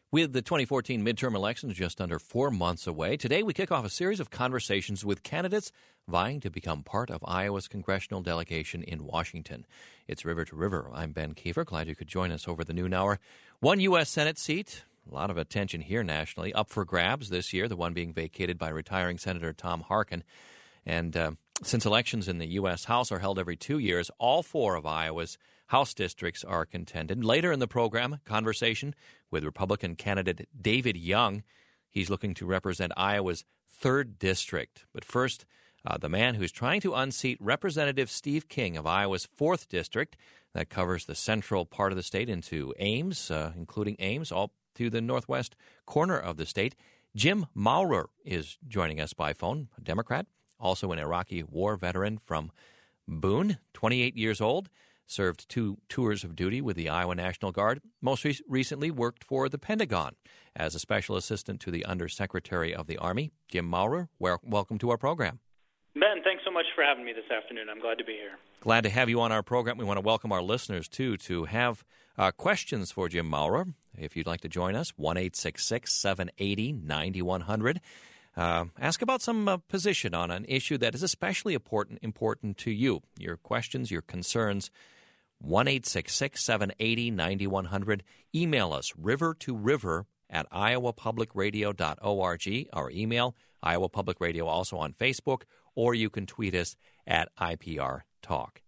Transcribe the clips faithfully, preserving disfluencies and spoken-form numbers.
With the twenty fourteen midterm elections just under four months away, today we kick off a series of conversations with candidates vying to become part of Iowa's congressional delegation in Washington. It's River to River. I'm Ben Kiefer. Glad you could join us over the noon hour. One U S Senate seat, a lot of attention here nationally, up for grabs this year, the one being vacated by retiring Senator Tom Harkin. And uh, since elections in the U S House are held every two years, all four of Iowa's House districts are contended. Later in the program, conversation with Republican candidate David Young. He's looking to represent Iowa's third district. But first, uh, the man who's trying to unseat Representative Steve King of Iowa's fourth district that covers the central part of the state into Ames, uh, including Ames, all to the northwest corner of the state. Jim Maurer is joining us by phone, a Democrat, also an Iraqi war veteran from Boone, twenty-eight years old. Served two tours of duty with the Iowa National Guard, most re- recently worked for the Pentagon as a special assistant to the Undersecretary of the Army. Jim Maurer, wel- welcome to our program. Ben, thanks so much for having me this afternoon. I'm glad to be here. Glad to have you on our program. We want to welcome our listeners, too, to have uh, questions for Jim Maurer. If you'd like to join us, one eight six six, seven eight zero, nine one zero zero. Uh, ask about some uh, position on an issue that is especially important, important to you. Your questions, your concerns, one eight six six, seven eight zero, nine one zero zero. Email us, river to river at iowa public radio dot org. Our email, Iowa Public Radio, also on Facebook, or you can tweet us at I P R Talk.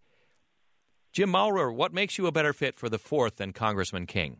Jim Maurer, what makes you a better fit for the fourth than Congressman King?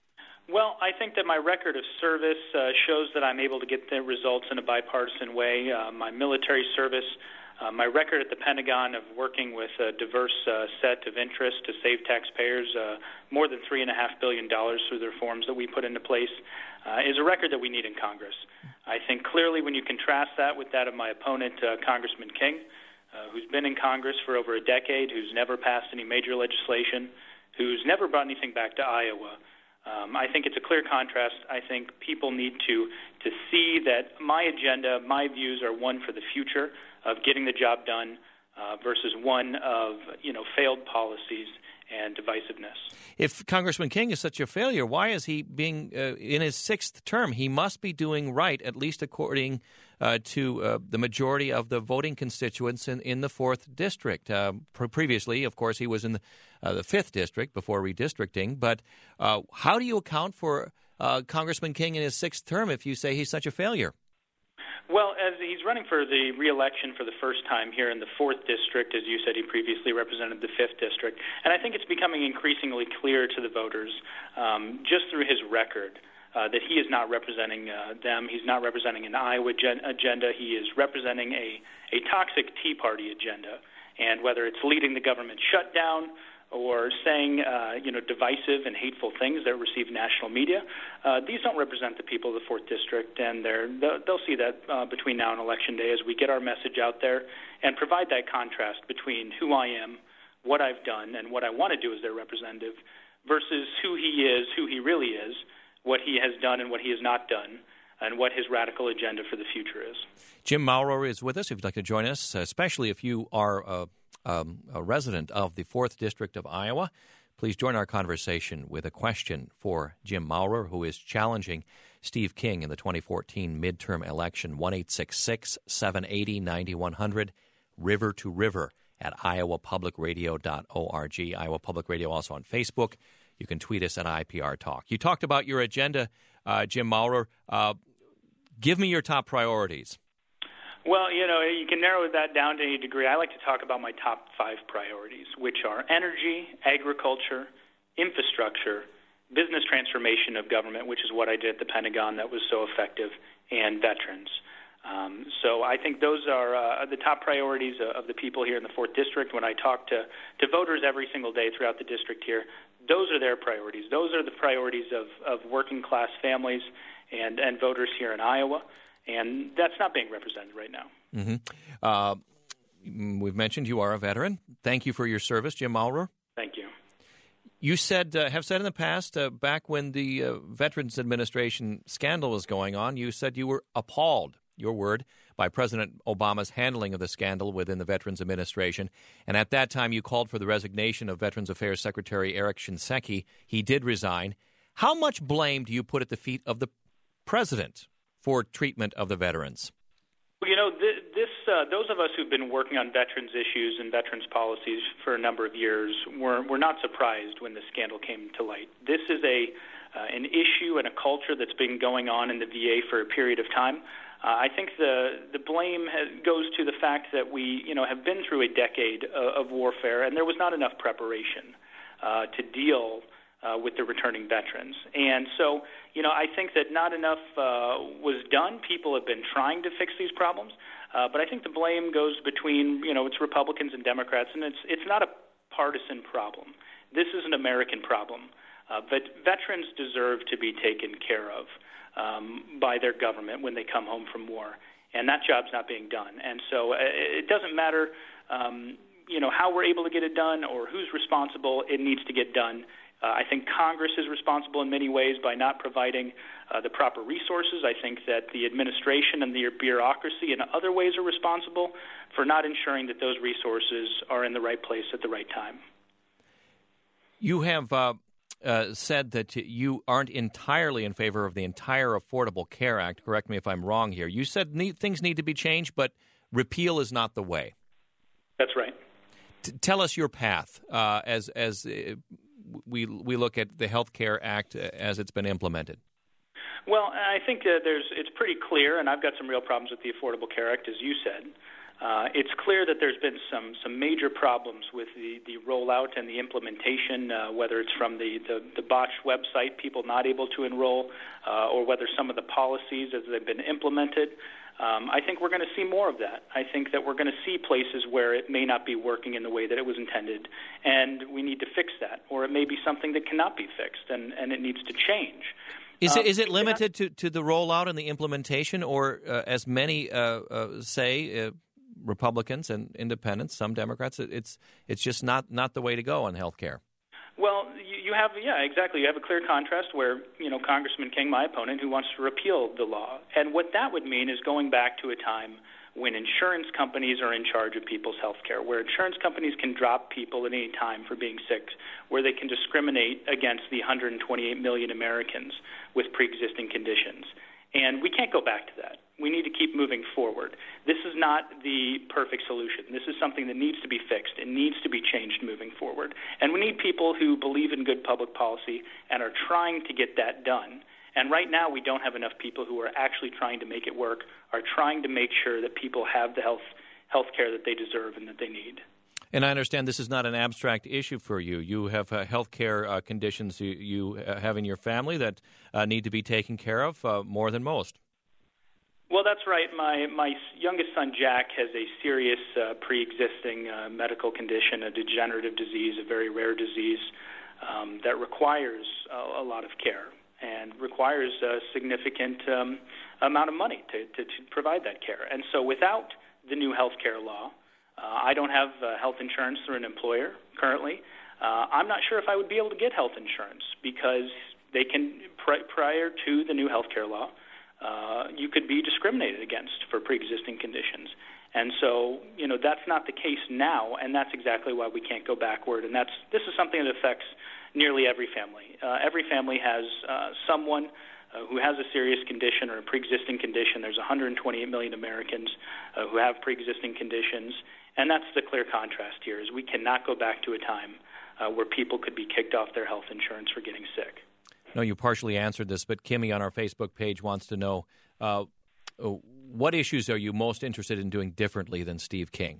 Well, I think that my record of service uh, shows that I'm able to get the results in a bipartisan way. Uh, my military service, Uh, my record at the Pentagon of working with a diverse uh, set of interests to save taxpayers uh, more than three point five billion dollars through the reforms that we put into place uh, is a record that we need in Congress. I think clearly when you contrast that with that of my opponent, uh, Congressman King, uh, who's been in Congress for over a decade, who's never passed any major legislation, who's never brought anything back to Iowa, Um, I think it's a clear contrast. I think people need to to see that my agenda, my views are one for the future of getting the job done uh, versus one of, you know, failed policies and divisiveness. If Congressman King is such a failure, why is he being uh, in his sixth term? He must be doing right, at least according uh, to uh, the majority of the voting constituents in, in the fourth district. Uh, previously, of course, he was in the, uh, the fifth district before redistricting. But uh, how do you account for uh, Congressman King in his sixth term if you say he's such a failure? Well, as he's running for the re-election for the first time here in the fourth district, as you said, he previously represented the fifth district. And I think it's becoming increasingly clear to the voters, um, just through his record, uh, that he is not representing uh, them. He's not representing an Iowa gen- agenda. He is representing a, a toxic Tea Party agenda. And whether it's leading the government shutdown or saying, uh, you know, divisive and hateful things that receive national media, uh, these don't represent the people of the fourth District, and they're, they'll see that uh, between now and Election Day as we get our message out there and provide that contrast between who I am, what I've done, and what I want to do as their representative versus who he is, who he really is, what he has done and what he has not done, and what his radical agenda for the future is. Jim Maurer is with us. If you'd like to join us, especially if you are uh, um, a resident of the fourth District of Iowa, please join our conversation with a question for Jim Maurer, who is challenging Steve King in the twenty fourteen midterm election. one eight six six, seven eight zero, nine one zero zero, river to river at iowa public radio dot org. Iowa Public Radio also on Facebook. You can tweet us at I P R Talk. You talked about your agenda, uh, Jim Maurer. Uh, give me your top priorities. Well, you know, you can narrow that down to any degree. I like to talk about my top five priorities, which are energy, agriculture, infrastructure, business transformation of government, which is what I did at the Pentagon that was so effective, and veterans. Um, so I think those are uh, the top priorities of the people here in the fourth District. When I talk to, to voters every single day throughout the district here, those are their priorities. Those are the priorities of, of working-class families and, and voters here in Iowa. And that's not being represented right now. Mm-hmm. Uh, we've mentioned you are a veteran. Thank you for your service, Jim Maurer. Thank you. You said, uh, have said in the past, uh, back when the uh, Veterans Administration scandal was going on, you said you were appalled, your word, by President Obama's handling of the scandal within the Veterans Administration. And at that time, you called for the resignation of Veterans Affairs Secretary Eric Shinseki. He did resign. How much blame do you put at the feet of the president for treatment of the veterans? Well, you know, th- this uh, those of us who've been working on veterans issues and veterans policies for a number of years were, were not surprised when the scandal came to light. This is a uh, an issue and a culture that's been going on in the V A for a period of time. Uh, I think the the blame has, goes to the fact that we, you know, have been through a decade uh, of warfare, and there was not enough preparation uh, to deal uh, with the returning veterans. And so, you know, I think that not enough uh, was done. People have been trying to fix these problems, uh, but I think the blame goes between, you know, it's Republicans and Democrats, and it's it's not a partisan problem. This is an American problem. Uh, but veterans deserve to be taken care of um, by their government when they come home from war, and that job's not being done. And so uh, it doesn't matter, um, you know, how we're able to get it done or who's responsible. It needs to get done. Uh, I think Congress is responsible in many ways by not providing uh, the proper resources. I think that the administration and the bureaucracy in other ways are responsible for not ensuring that those resources are in the right place at the right time. You have uh, uh, said that you aren't entirely in favor of the entire Affordable Care Act. Correct me if I'm wrong here. You said need, things need to be changed, but repeal is not the way. That's right. T- tell us your path uh, as as uh, we we look at the Health Care Act as it's been implemented. Well, I think uh, there's it's pretty clear, and I've got some real problems with the Affordable Care Act, as you said. Uh, it's clear that there's been some some major problems with the, the rollout and the implementation, uh, whether it's from the, the, the botched website, people not able to enroll, uh, or whether some of the policies as they've been implemented. Um, I think we're going to see more of that. I think that we're going to see places where it may not be working in the way that it was intended, and we need to fix that. Or it may be something that cannot be fixed, and, and it needs to change. Is it, is it um, limited to, to the rollout and the implementation, or uh, as many uh, uh, say, uh, Republicans and independents, some Democrats, it's it's just not, not the way to go on health care? Well, you, you have, yeah, exactly. You have a clear contrast where, you know, Congressman King, my opponent, who wants to repeal the law. And what that would mean is going back to a time when insurance companies are in charge of people's health care, where insurance companies can drop people at any time for being sick, where they can discriminate against the one hundred twenty-eight million Americans with pre-existing conditions. And we can't go back to that. We need to keep moving forward. This is not the perfect solution. This is something that needs to be fixed and needs to be changed moving forward. And we need people who believe in good public policy and are trying to get that done. And right now we don't have enough people who are actually trying to make it work, are trying to make sure that people have the health health care that they deserve and that they need. And I understand this is not an abstract issue for you. You have uh, health care uh, conditions you, you uh, have in your family that uh, need to be taken care of uh, more than most. Well, that's right. My my youngest son, Jack, has a serious uh, pre-existing uh, medical condition, a degenerative disease, a very rare disease um, that requires a, a lot of care and requires a significant um, amount of money to, to, to provide that care. And so without the new health care law, Uh, I don't have uh, health insurance through an employer currently. Uh, I'm not sure if I would be able to get health insurance because they can, pr- prior to the new health care law, uh, you could be discriminated against for pre-existing conditions. And so, you know, that's not the case now, and that's exactly why we can't go backward. And that's this is something that affects nearly every family. Uh, every family has uh, someone Uh, who has a serious condition or a pre-existing condition. There's one hundred twenty-eight million Americans uh, who have pre-existing conditions, and that's the clear contrast here, is we cannot go back to a time uh, where people could be kicked off their health insurance for getting sick. No, you partially answered this, but Kimmy on our Facebook page wants to know, uh, what issues are you most interested in doing differently than Steve King?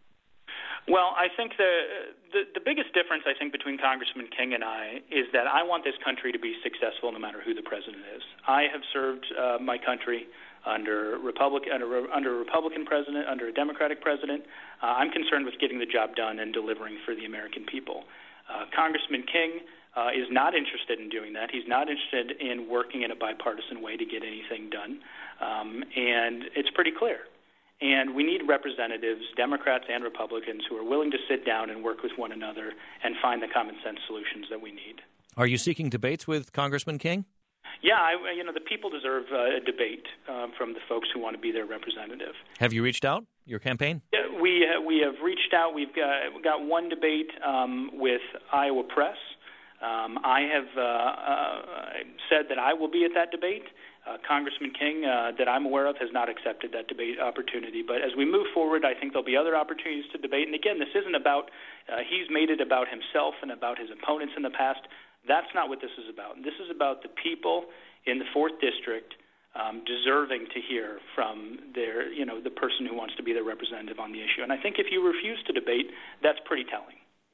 Well, I think the, the the biggest difference, I think, between Congressman King and I is that I want this country to be successful no matter who the president is. I have served uh, my country under Republican under, under a Republican president, under a Democratic president. Uh, I'm concerned with getting the job done and delivering for the American people. Uh, Congressman King uh, is not interested in doing that. He's not interested in working in a bipartisan way to get anything done, um, and it's pretty clear. And we need representatives, Democrats and Republicans, who are willing to sit down and work with one another and find the common sense solutions that we need. Are you seeking debates with Congressman King? Yeah, I, you know, the people deserve uh, a debate um, from the folks who want to be their representative. Have you reached out, your campaign? Yeah, we uh, we have reached out. We've got, we've got one debate um, with Iowa Press. Um, I have uh, uh, said that I will be at that debate. Uh, Congressman King, uh, that I'm aware of, has not accepted that debate opportunity. But as we move forward, I think there'll be other opportunities to debate. And again, this isn't about, uh, he's made it about himself and about his opponents in the past. That's not what this is about. This is about the people in the fourth District um, deserving to hear from their, you know, the person who wants to be their representative on the issue. And I think if you refuse to debate, that's pretty telling.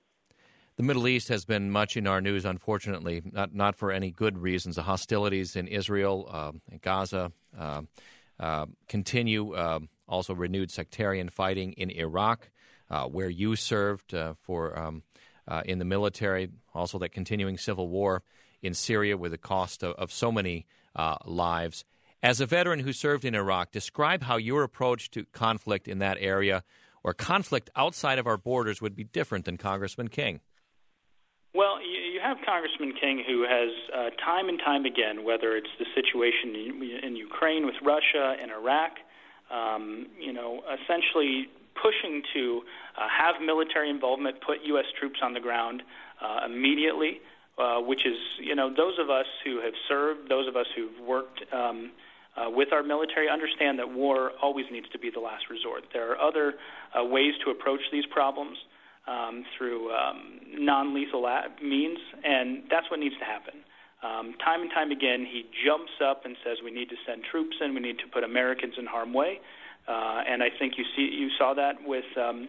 The Middle East has been much in our news, unfortunately, not not for any good reasons. The hostilities in Israel, uh, Gaza, uh, uh, continue. Uh, also renewed sectarian fighting in Iraq, uh, where you served uh, for um, uh, in the military. Also that continuing civil war in Syria with the cost of, of so many uh, lives. As a veteran who served in Iraq, describe how your approach to conflict in that area or conflict outside of our borders would be different than Congressman King. Well, you have Congressman King, who has uh, time and time again, whether it's the situation in, in Ukraine with Russia and Iraq, um, you know, essentially pushing to uh, have military involvement, put U S troops on the ground uh, immediately, uh, which is, you know, those of us who have served, those of us who've worked um, uh, with our military understand that war always needs to be the last resort. There are other uh, ways to approach these problems. Um, through um, non-lethal means, and that's what needs to happen. Um, time and time again, he jumps up and says we need to send troops in, we need to put Americans in harm's way, uh, and I think you see you saw that with um,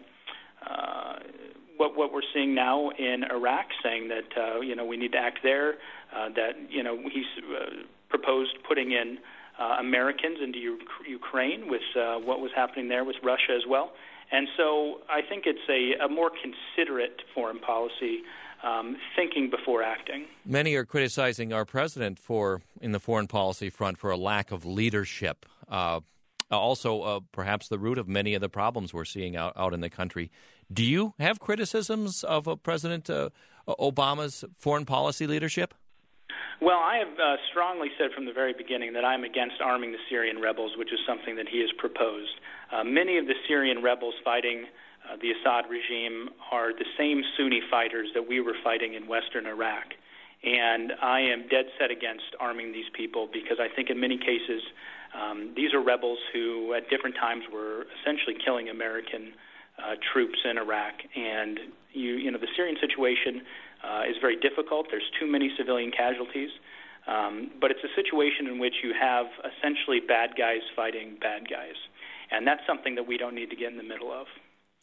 uh, what what we're seeing now in Iraq, saying that uh, you know we need to act there. Uh, that you know he's uh, proposed putting in uh, Americans into U- Ukraine with uh, what was happening there with Russia as well. And so I think it's a, a more considerate foreign policy, um, thinking before acting. Many are criticizing our president for, in the foreign policy front, for a lack of leadership. Uh, also, uh, perhaps the root of many of the problems we're seeing out, out in the country. Do you have criticisms of uh, President uh, Obama's foreign policy leadership? Well, I have uh, strongly said from the very beginning that I'm against arming the Syrian rebels, which is something that he has proposed. Uh, many of the Syrian rebels fighting uh, the Assad regime are the same Sunni fighters that we were fighting in western Iraq. And I am dead set against arming these people because I think in many cases um, these are rebels who at different times were essentially killing American uh, troops in Iraq. And, you, you know, the Syrian situation Uh, is very difficult. There's too many civilian casualties. Um, but it's a situation in which you have essentially bad guys fighting bad guys. And that's something that we don't need to get in the middle of.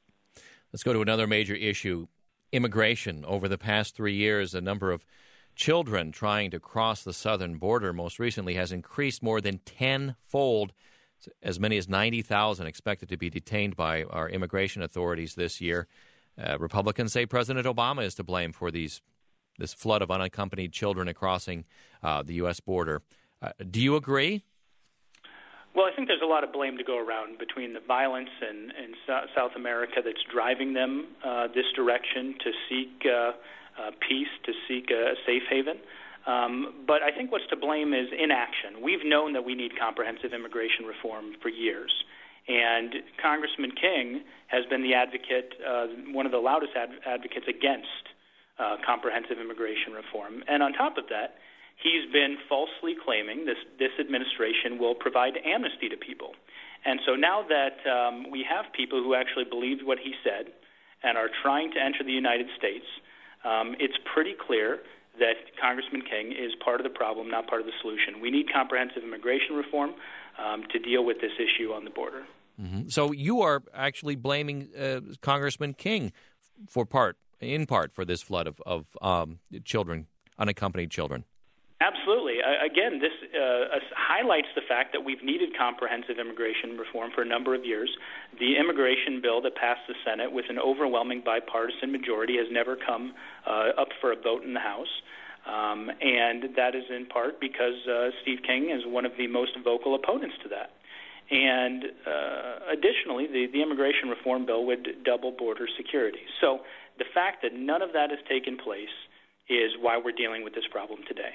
Let's go to another major issue, immigration. Over the past three years, the number of children trying to cross the southern border most recently has increased more than tenfold. As many as ninety thousand expected to be detained by our immigration authorities this year. Uh, Republicans say President Obama is to blame for these this flood of unaccompanied children crossing uh, the U S border. Uh, do you agree? Well, I think there's a lot of blame to go around between the violence in, in South America that's driving them uh, this direction to seek uh, uh, peace, to seek a safe haven. Um, but I think what's to blame is inaction. We've known that we need comprehensive immigration reform for years. And Congressman King has been the advocate, uh, one of the loudest ad- advocates against uh, comprehensive immigration reform. And on top of that, he's been falsely claiming this, this administration will provide amnesty to people. And so now that um, we have people who actually believed what he said and are trying to enter the United States, um, it's pretty clear that Congressman King is part of the problem, not part of the solution. We need comprehensive immigration reform um, to deal with this issue on the border. Mm-hmm. So you are actually blaming uh, Congressman King for part, in part, for this flood of, of um, children, unaccompanied children. Absolutely. Uh, again, this uh, highlights the fact that we've needed comprehensive immigration reform for a number of years. The immigration bill that passed the Senate with an overwhelming bipartisan majority has never come uh, up for a vote in the House. Um, and that is in part because uh, Steve King is one of the most vocal opponents to that. And uh, additionally, the, the immigration reform bill would double border security. So the fact that none of that has taken place is why we're dealing with this problem today.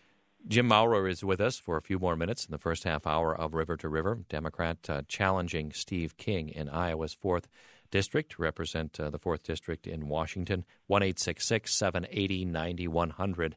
Jim Maurer is with us for a few more minutes in the first half hour of River to River, Democrat uh, challenging Steve King in Iowa's fourth district to represent uh, the fourth District in Washington. one eight six six, seven eight zero, nine one zero zero.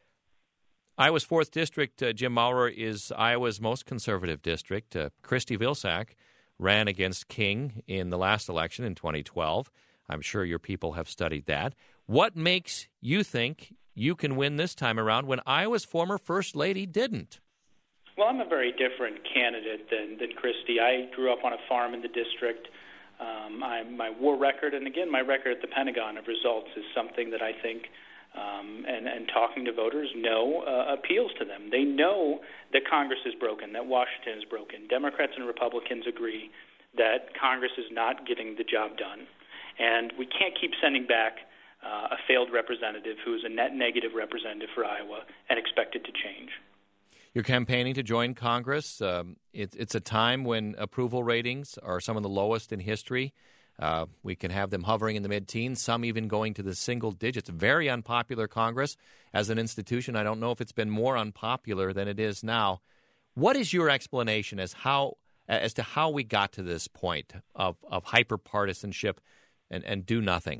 Iowa's fourth District, uh, Jim Maurer, is Iowa's most conservative district. Uh, Christy Vilsack ran against King in the last election in twenty twelve. I'm sure your people have studied that. What makes you think you can win this time around when Iowa's former First Lady didn't? Well, I'm a very different candidate than, than Christy. I grew up on a farm in the district. Um, I, my war record, and again, my record at the Pentagon of results is something that I think, um, and, and talking to voters, know uh, appeals to them. They know that Congress is broken, that Washington is broken. Democrats and Republicans agree that Congress is not getting the job done. And we can't keep sending back uh, a failed representative who is a net negative representative for Iowa and expect it to change. You're campaigning to join Congress. Um, it, it's a time when approval ratings are some of the lowest in history. Uh, we can have them hovering in the mid-teens, some even going to the single digits. Very unpopular Congress as an institution. I don't know if it's been more unpopular than it is now. What is your explanation as how as to how we got to this point of, of hyper-partisanship and, and do nothing?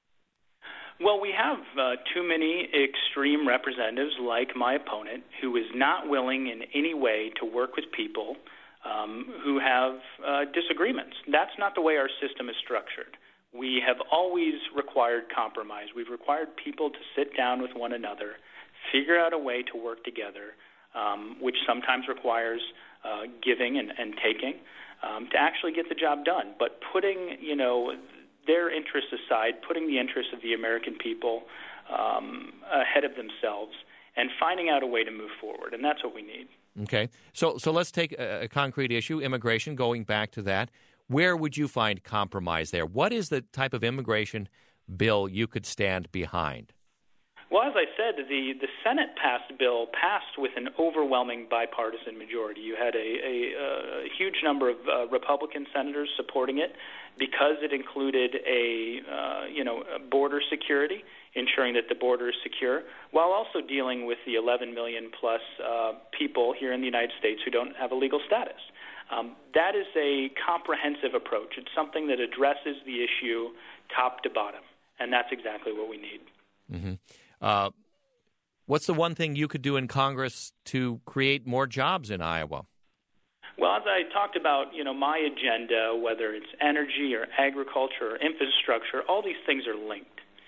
Well, we have uh, too many extreme representatives like my opponent who is not willing in any way to work with people um, who have uh, disagreements. That's not the way our system is structured. We have always required compromise. We've required people to sit down with one another, figure out a way to work together, um, which sometimes requires uh, giving and, and taking um, to actually get the job done. But putting, you know, their interests aside, putting the interests of the American people um, ahead of themselves, and finding out a way to move forward, and that's what we need. Okay, so so let's take a, a concrete issue, immigration. Going back to that, where would you find compromise there? What is the type of immigration bill you could stand behind? Well, as I said, the, the Senate-passed bill passed with an overwhelming bipartisan majority. You had a, a, a huge number of uh, Republican senators supporting it because it included a uh, you know a border security, ensuring that the border is secure, while also dealing with the eleven million plus uh, people here in the United States who don't have a legal status. Um, that is a comprehensive approach. It's something that addresses the issue top to bottom, and that's exactly what we need. Mm-hmm. Uh, what's the one thing you could do in Congress to create more jobs in Iowa? Well, as I talked about, you know, my agenda, whether it's energy or agriculture or infrastructure, all these things are linked.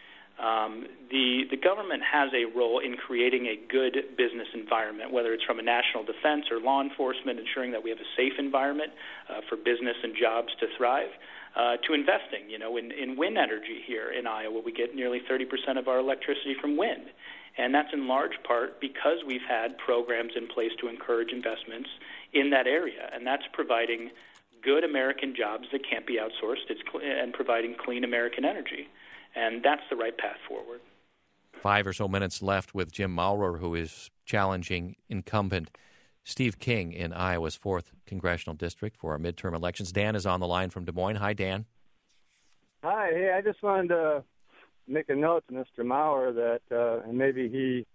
Um, the the government has a role in creating a good business environment, whether it's from a national defense or law enforcement, ensuring that we have a safe environment uh, for business and jobs to thrive. Uh, to investing, you know, in, in wind energy here in Iowa. We get nearly thirty percent of our electricity from wind. And that's in large part because we've had programs in place to encourage investments in that area. And that's providing good American jobs that can't be outsourced it's cl- and providing clean American energy. And that's the right path forward. Five or so minutes left with Jim Maurer, who is challenging incumbent Steve King in Iowa's fourth Congressional District for our midterm elections. Dan is on the line from Des Moines. Hi, Dan. Hi. Hey, I just wanted to make a note to Mister Maurer that, uh, and maybe he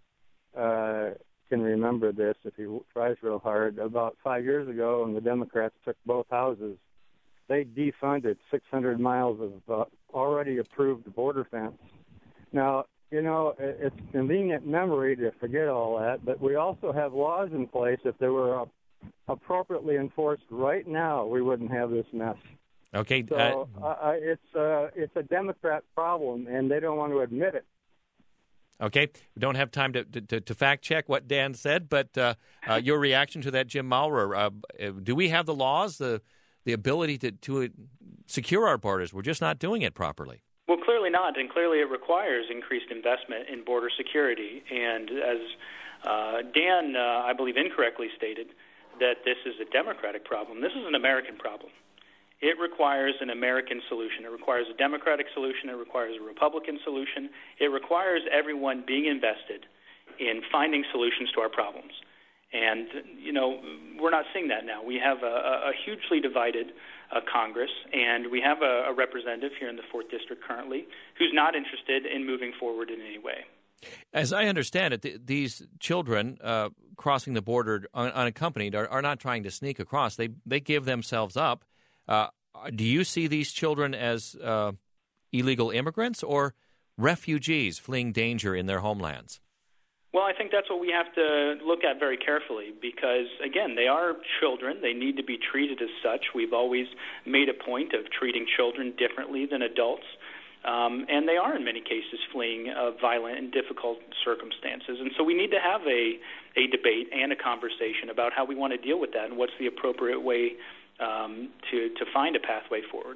uh, can remember this if he tries real hard, about five years ago when the Democrats took both houses, they defunded six hundred miles of uh, already approved border fence. Now, you know, it's convenient memory to forget all that, but we also have laws in place. If they were uh, appropriately enforced right now, we wouldn't have this mess. Okay. So uh, uh, it's, uh, it's a Democrat problem, and they don't want to admit it. Okay. We don't have time to, to, to fact-check what Dan said, but uh, uh, your reaction to that, Jim Maurer, uh, do we have the laws, the, the ability to, to secure our borders? We're just not doing it properly. Well, clearly not, and clearly it requires increased investment in border security. And as uh, Dan, uh, I believe, incorrectly stated, that this is a Democratic problem. This is an American problem. It requires an American solution. It requires a Democratic solution. It requires a Republican solution. It requires everyone being invested in finding solutions to our problems. And, you know, we're not seeing that now. We have a, a hugely divided uh, Congress, and we have a, a representative here in the fourth District currently who's not interested in moving forward in any way. As I understand it, th- these children uh, crossing the border un- unaccompanied are, are not trying to sneak across. They they give themselves up. Uh, do you see these children as uh, illegal immigrants or refugees fleeing danger in their homelands? Well, I think that's what we have to look at very carefully because, again, they are children. They need to be treated as such. We've always made a point of treating children differently than adults, um, and they are in many cases fleeing uh, violent and difficult circumstances. And so we need to have a, a debate and a conversation about how we want to deal with that and what's the appropriate way um, to, to find a pathway forward.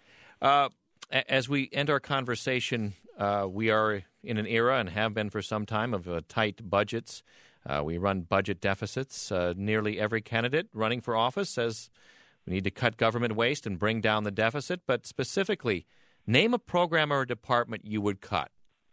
Uh, as we end our conversation, uh, we are in an era and have been for some time of uh, tight budgets. Uh, we run budget deficits. Uh, nearly every candidate running for office says we need to cut government waste and bring down the deficit. But specifically, name a program or a department you would cut.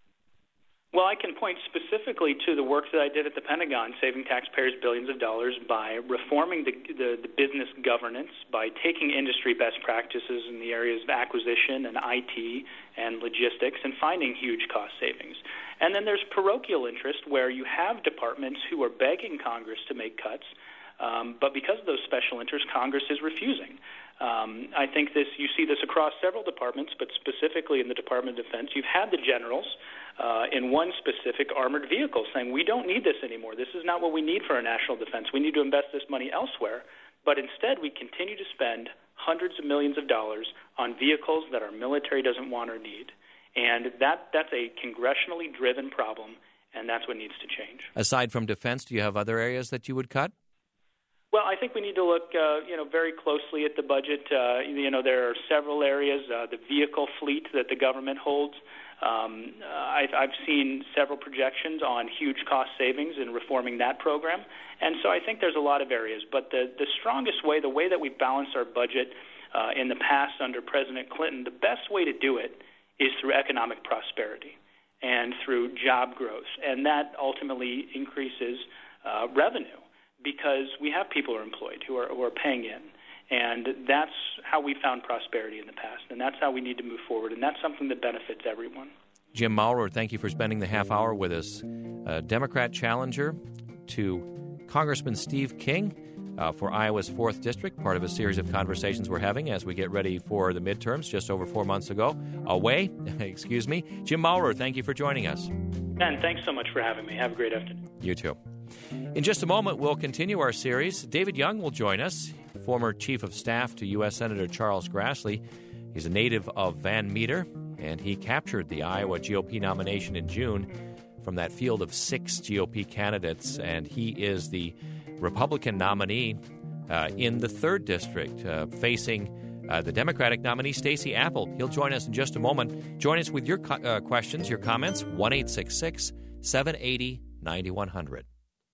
Well, I can point specifically to the work that I did at the Pentagon, saving taxpayers billions of dollars by reforming the, the, the business governance, by taking industry best practices in the areas of acquisition and I T and logistics and finding huge cost savings. And then there's parochial interest where you have departments who are begging Congress to make cuts, um, but because of those special interests, Congress is refusing. Um, I think this you see this across several departments, but specifically in the Department of Defense. You've had the generals uh, in one specific armored vehicle saying, we don't need this anymore. This is not what we need for our national defense. We need to invest this money elsewhere. But instead, we continue to spend hundreds of millions of dollars on vehicles that our military doesn't want or need. And that that's a congressionally driven problem, and that's what needs to change. Aside from defense, do you have other areas that you would cut? Well, I think we need to look, uh, you know, very closely at the budget. Uh, you know, there are several areas. Uh, the vehicle fleet that the government holds. Um, I've, I've seen several projections on huge cost savings in reforming that program, and so I think there's a lot of areas. But the the strongest way, the way that we balance our budget uh, in the past under President Clinton, the best way to do it is through economic prosperity and through job growth, and that ultimately increases uh, revenue, because we have people who are employed, who are, who are paying in. And that's how we found prosperity in the past, and that's how we need to move forward, and that's something that benefits everyone. Jim Maurer, thank you for spending the half hour with us. A Democrat challenger to Congressman Steve King uh, for Iowa's fourth District, part of a series of conversations we're having as we get ready for the midterms just over four months ago. Away, excuse me. Jim Maurer, thank you for joining us. Ben, thanks so much for having me. Have a great afternoon. You too. In just a moment, we'll continue our series. David Young will join us, former Chief of Staff to U S Senator Charles Grassley. He's a native of Van Meter, and he captured the Iowa G O P nomination in June from that field of six G O P candidates, and he is the Republican nominee uh, in the third District, uh, facing uh, the Democratic nominee, Stacey Apple. He'll join us in just a moment. Join us with your co- uh, questions, your comments, one eight six six, seven eight zero, nine one zero zero.